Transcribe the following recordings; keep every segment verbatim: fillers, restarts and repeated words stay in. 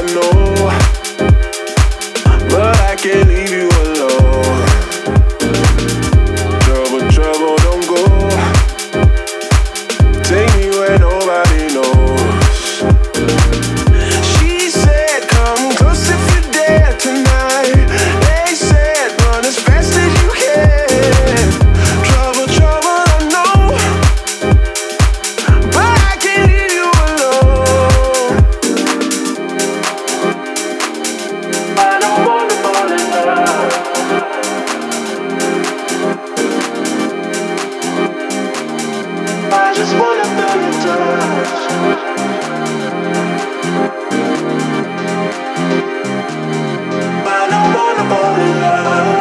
know, but I can't leave you alone. Trouble, trouble, don't go. Take me where nobody knows. She said, come close if you dare tonight. They said, run as fast as you can. Trouble, trouble, I know, but I can't leave you alone. I don't wanna fall in love. I just wanna feel your touch. I don't wanna fall in love.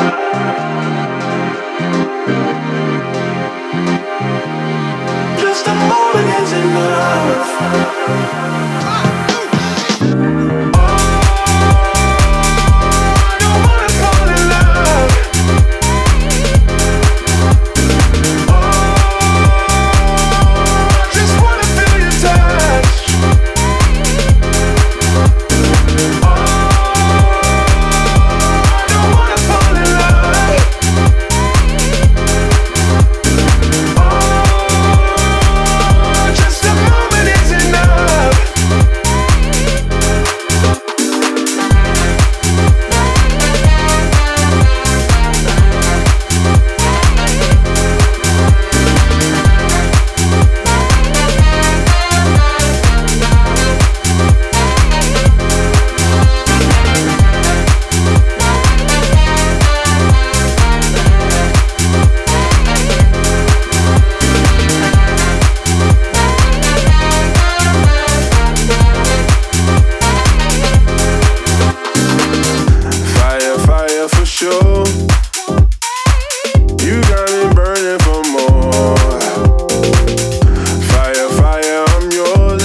Just a moment is enough. You got me burning for more. Fire, fire, I'm yours.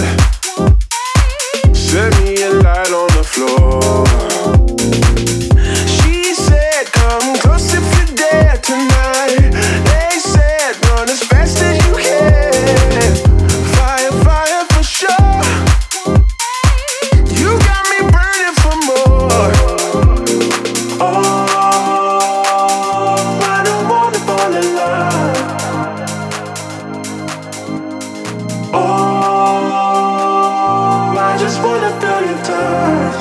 Set me a light on the floor. She said, come close if you dare tonight. They said, run as fast as you can. Fire, fire for sure. You got me burning for more. Oh, oh, I just wanna feel your touch.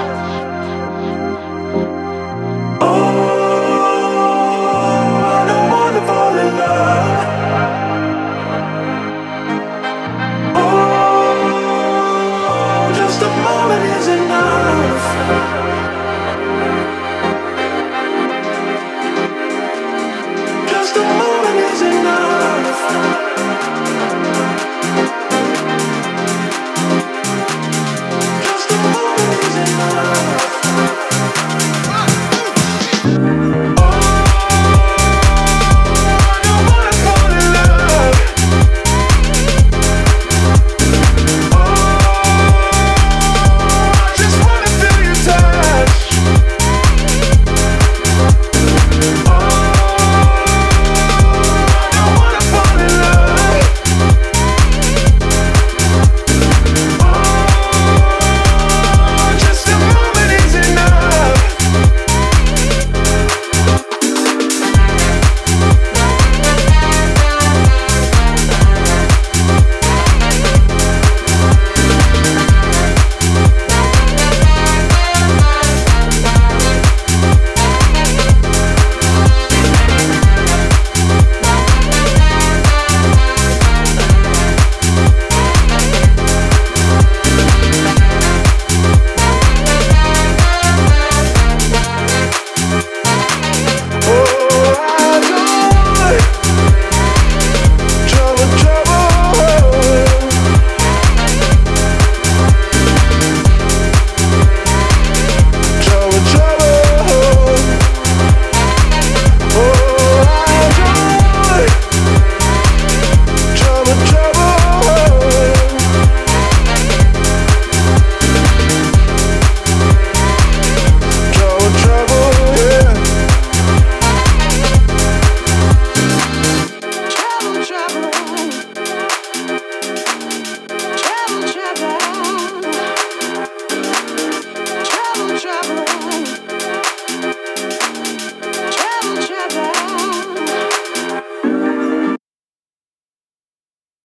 Oh, I don't wanna fall in love. Oh, just a moment is enough.